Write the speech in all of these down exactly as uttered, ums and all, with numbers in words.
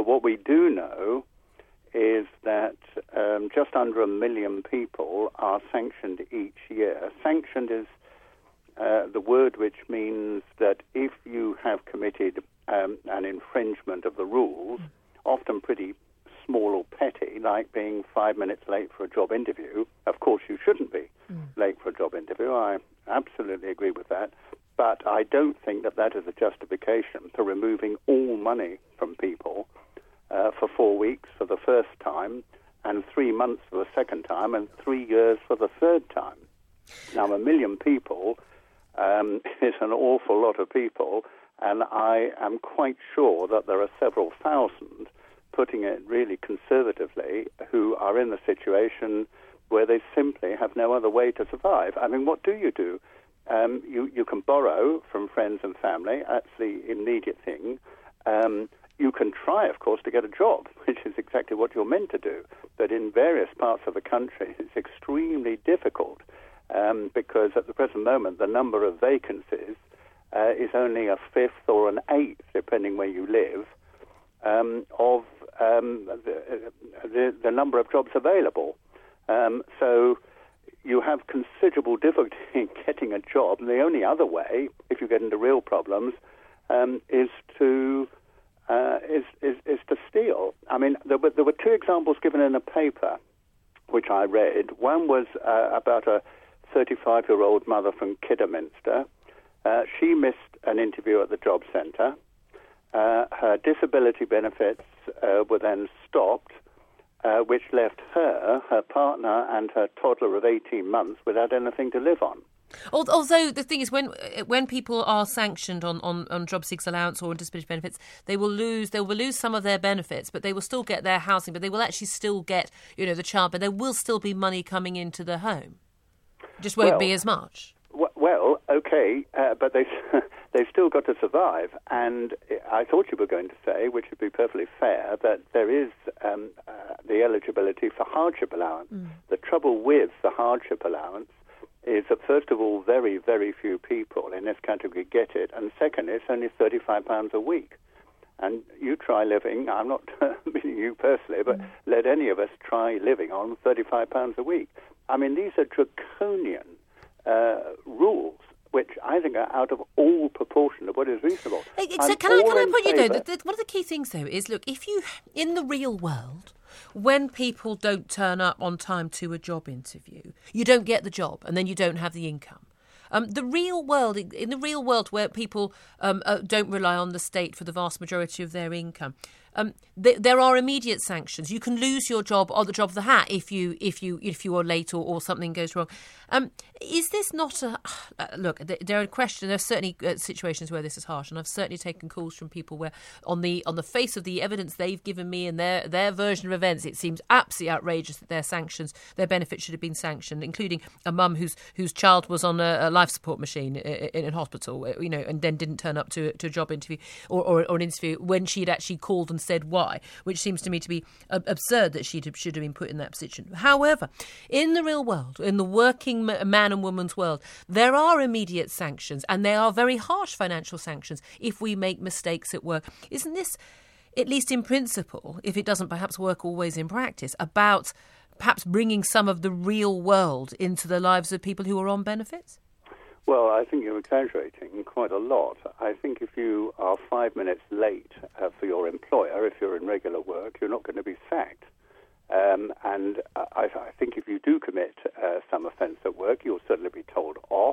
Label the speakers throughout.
Speaker 1: what we do know is that um, just under a million people are sanctioned each year. Sanctioned is uh, the word which means that if you have committed um, an infringement of the rules, often pretty small or petty, like being five minutes late for a job interview. Of course, you shouldn't be mm. late for a job interview. I absolutely agree with that. But I don't think that that is a justification for removing all money from people uh, for four weeks for the first time, and three months for the second time, and three years for the third time. Now, a million people um, is an awful lot of people, and I am quite sure that there are several thousand, putting it really conservatively, who are in the situation where they simply have no other way to survive. I mean, what do you do? Um, you, you can borrow from friends and family. That's the immediate thing. Um, you can try, of course, to get a job, which is exactly what you're meant to do. But in various parts of the country, it's extremely difficult um, because at the present moment, the number of vacancies uh, is only a fifth or an eighth, depending where you live, um, of um, the, the, the number of jobs available. Um, so you have considerable difficulty in getting a job, and the only other way, if you get into real problems, um, is to uh, is, is is to steal. I mean, there were there were two examples given in a paper which I read. One was uh, about a thirty-five-year-old mother from Kidderminster. Uh, she missed an interview at the job centre. Uh, her disability benefits uh, were then stopped, Uh, which left her, her partner, and her toddler of eighteen months without anything to live on.
Speaker 2: Although the thing is, when when people are sanctioned on, on, on job seekers allowance or on disability benefits, they will lose they will lose some of their benefits, but they will still get their housing. But they will actually still get, you know, the child. But there will still be money coming into the home. It just won't
Speaker 1: well,
Speaker 2: be as much.
Speaker 1: W- well, okay, uh, but they they've still got to survive. And I thought you were going to say, which would be perfectly fair, that there is um, uh, the eligibility for hardship allowance. Mm. The trouble with the hardship allowance is that, first of all, very, very few people in this category get it, and second, it's only thirty-five pounds a week. And you try living, I'm not meaning you personally, but mm. let any of us try living on thirty-five pounds a week. I mean, these are draconian uh, rules, which I think are out of all proportion of what is reasonable.
Speaker 2: So can I, can I point you, though, that, that one of the key things, though, is, look, if you, in the real world, when people don't turn up on time to a job interview, you don't get the job and then you don't have the income. Um, the real world, in the real world where people um, uh, don't rely on the state for the vast majority of their income, um, th- there are immediate sanctions. You can lose your job or the job of the hat if you if you if you are late or, or something goes wrong. Um, is this not a uh, look? There are questions. There are certainly uh, situations where this is harsh, and I've certainly taken calls from people where, on the on the face of the evidence they've given me and their their version of events, it seems absolutely outrageous that their sanctions, their benefits should have been sanctioned, including a mum whose whose child was on a, a life support machine in, in hospital, you know, and then didn't turn up to to a job interview or, or, or an interview when she'd actually called and said why, which seems to me to be absurd that she should have been put in that position. However, in the real world, in the working man and woman's world, there are immediate sanctions, and they are very harsh financial sanctions if we make mistakes at work. Isn't this, at least in principle, if it doesn't perhaps work always in practice, about perhaps bringing some of the real world into the lives of people who are on benefits?
Speaker 1: Well, I think you're exaggerating quite a lot. I think if you are five minutes late uh, for your employer, if you're in regular work, you're not going to be sacked. Um, and I, I think if you do commit uh, some offence at work, you'll certainly be told off,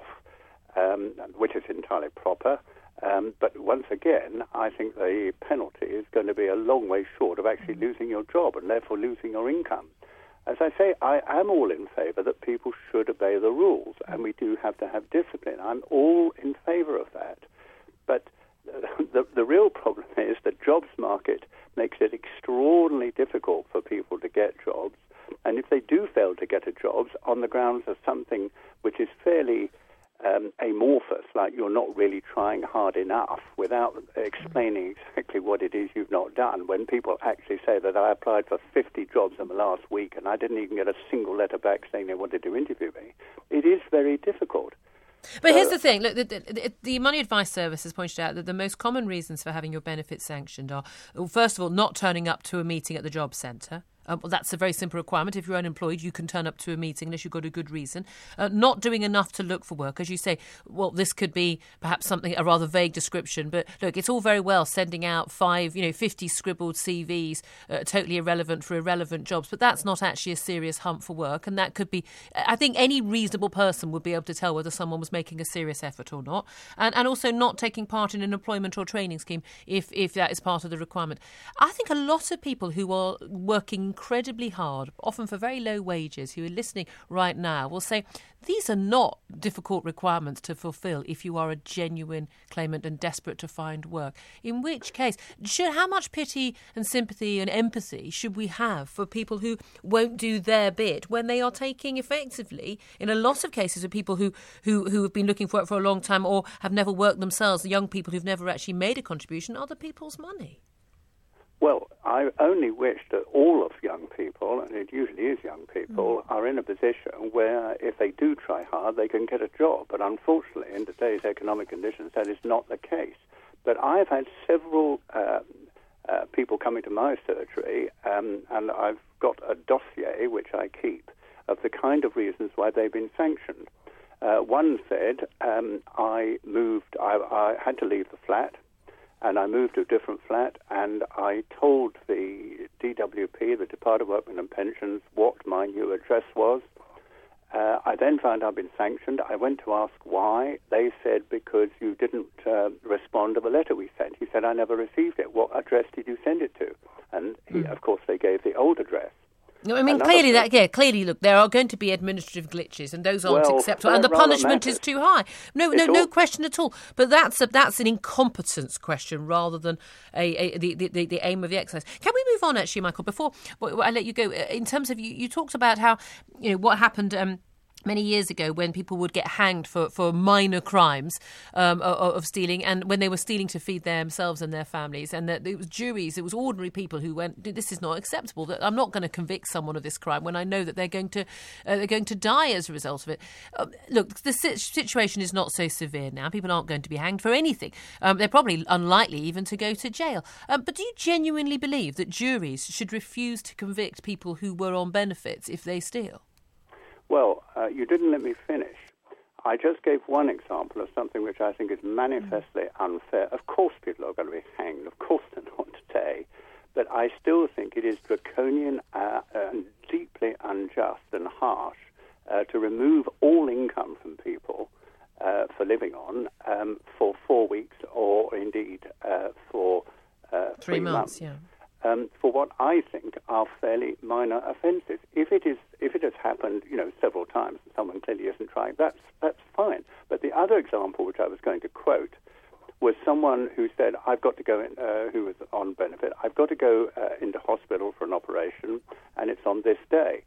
Speaker 1: um, which is entirely proper. Um, but once again, I think the penalty is going to be a long way short of actually losing your job and therefore losing your income. As I say, I am all in favour that people should obey the rules, and we do have to have discipline. I'm all in favour of that. But the, the real problem is the jobs market makes it extraordinarily difficult for people to get jobs, and if they do fail to get a job on the grounds of something which is fairly um, amorphous, like you're not really trying hard enough, without explaining exactly what it is you've not done, when people actually say that I applied for fifty jobs in the last week and I didn't even get a single letter back saying they wanted to interview me, it is very difficult.
Speaker 2: But
Speaker 1: so,
Speaker 2: here's the thing. Look, the, the, the Money Advice Service has pointed out that the most common reasons for having your benefits sanctioned are, well, first of all, not turning up to a meeting at the job centre. Um, well, that's a very simple requirement. If you're unemployed, you can turn up to a meeting unless you've got a good reason. Uh, not doing enough to look for work. As you say, well, this could be perhaps something, a rather vague description. But look, it's all very well sending out five, you know, fifty scribbled C Vs, uh, totally irrelevant for irrelevant jobs. But that's not actually a serious hunt for work. And that could be, I think any reasonable person would be able to tell whether someone was making a serious effort or not. And, and also not taking part in an employment or training scheme if, if that is part of the requirement. I think a lot of people who are working incredibly hard, often for very low wages, who are listening right now will say these are not difficult requirements to fulfil if you are a genuine claimant and desperate to find work. In which case, should, how much pity and sympathy and empathy should we have for people who won't do their bit when they are taking effectively, in a lot of cases, of people who, who, who have been looking for it for a long time or have never worked themselves, the young people who've never actually made a contribution, other people's money?
Speaker 1: Well, I only wish that all of young people, and it usually is young people, mm. are in a position where if they do try hard, they can get a job. But unfortunately, in today's economic conditions, that is not the case. But I've had several uh, uh, people coming to my surgery, um, and I've got a dossier, which I keep, of the kind of reasons why they've been sanctioned. Uh, one said, um, I moved, I, I had to leave the flat, and I moved to a different flat, and I told the D W P, the Department of Workmen and Pensions, what my new address was. Uh, I then found I'd been sanctioned. I went to ask why. They said, because you didn't uh, respond to the letter we sent. He said, I never received it. What address did you send it to? And, he, mm. of course, they gave the old address.
Speaker 2: No, I mean,
Speaker 1: Another
Speaker 2: clearly,
Speaker 1: thing,
Speaker 2: that yeah, clearly, look, there are going to be administrative glitches, and those aren't
Speaker 1: well,
Speaker 2: acceptable, and the punishment is too high. No, no,
Speaker 1: all,
Speaker 2: no question at all. But that's a, that's an incompetence question rather than a, a the, the the aim of the exercise. Can we move on, actually, Michael? Before I let you go, in terms of you, you talked about how you know what happened. Um, Many years ago, when people would get hanged for, for minor crimes um, of, of stealing, and when they were stealing to feed themselves and their families, and that it was juries, it was ordinary people who went, "This is not acceptable. That I'm not going to convict someone of this crime when I know that they're going to uh, they're going to die as a result of it." Um, look, the situation is not so severe now. People aren't going to be hanged for anything. Um, they're probably unlikely even to go to jail. Um, but do you genuinely believe that juries should refuse to convict people who were on benefits if they steal?
Speaker 1: Well, uh, you didn't let me finish. I just gave one example of something which I think is manifestly unfair. Of course people are going to be hanged. Of course they're not today. But I still think it is draconian uh, and deeply unjust and harsh uh, to remove all income from people uh, for living on um, for four weeks or indeed uh, for uh, three,
Speaker 2: three months,
Speaker 1: months.
Speaker 2: yeah.
Speaker 1: Um, for what I think are fairly minor offences. If it is, if it has happened, you know, several times, and someone clearly isn't trying, that's that's fine. But the other example, which I was going to quote, was someone who said, "I've got to go in," uh, who was on benefit. "I've got to go uh, into hospital for an operation, and it's on this day."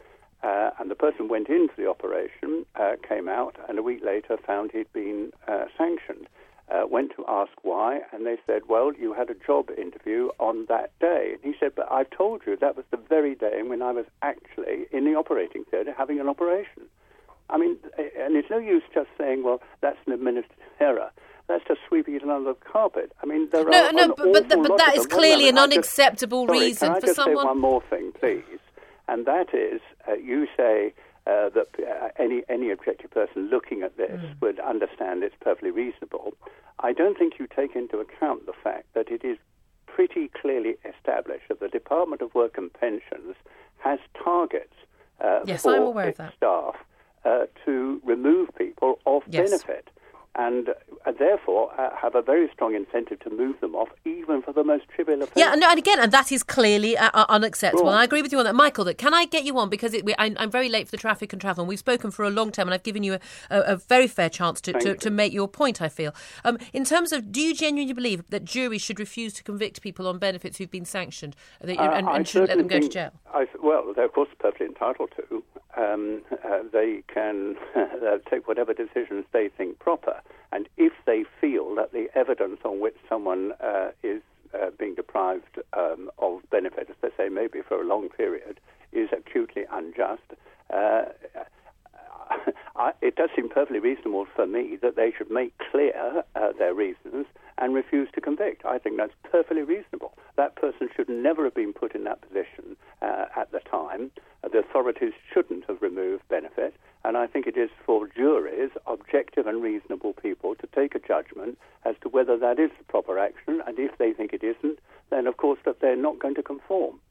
Speaker 1: Uh, and the person went in for the operation, uh, came out, and a week later found he'd been uh, sanctioned. Uh, went to ask why, and they said, well, you had a job interview on that day. And he said, but I've told you that was the very day when I was actually in the operating theatre having an operation. I mean, and it's no use just saying, well, that's an administrative error. That's just sweeping it under the carpet. I mean, there
Speaker 2: no,
Speaker 1: are
Speaker 2: no,
Speaker 1: an
Speaker 2: but, but,
Speaker 1: awful
Speaker 2: but
Speaker 1: lot
Speaker 2: that
Speaker 1: of
Speaker 2: is
Speaker 1: them.
Speaker 2: clearly
Speaker 1: Well,
Speaker 2: an unacceptable
Speaker 1: just,
Speaker 2: reason
Speaker 1: sorry,
Speaker 2: for
Speaker 1: can I just
Speaker 2: someone.
Speaker 1: say one more thing, please? And that is, uh, you say uh, that uh, any any objective person looking at this mm. would understand it's perfectly reasonable. I don't think you take into account the fact that it is pretty clearly established that the Department of Work and Pensions has targets uh,
Speaker 2: yes,
Speaker 1: for
Speaker 2: I'm aware
Speaker 1: its
Speaker 2: of that.
Speaker 1: staff uh, to remove people of
Speaker 2: yes.
Speaker 1: benefit, and uh, therefore uh, have a very strong incentive to move them off, even for the most trivial offence.
Speaker 2: Yeah, no, and again, and that is clearly uh, unacceptable.
Speaker 1: Right.
Speaker 2: And I agree with you on that. Michael, that can I get you on? Because it, we, I, I'm very late for the traffic and travel, and we've spoken for a long time, and I've given you a, a, a very fair chance to, to, to make your point, I feel. Um, in terms of, do you genuinely believe that juries should refuse to convict people on benefits who've been sanctioned that, uh, and, and shouldn't let them go to jail?
Speaker 1: I, well, they're of course perfectly entitled to. Um, uh, they can uh, take whatever decisions they think proper. And if they feel that the evidence on which someone uh, is uh, being deprived um, of benefit, as they say, maybe for a long period, is acutely unjust, uh, I, it does seem perfectly perfectly reasonable for me that they should make clear uh, their reasons and refuse to convict. I think that's perfectly reasonable. That person should never have been put in that position uh, at the time. Uh, the authorities shouldn't have removed benefit, and I think it is for juries, objective and reasonable people, to take a judgment as to whether that is the proper action, and if they think it isn't, then of course that they're not going to conform.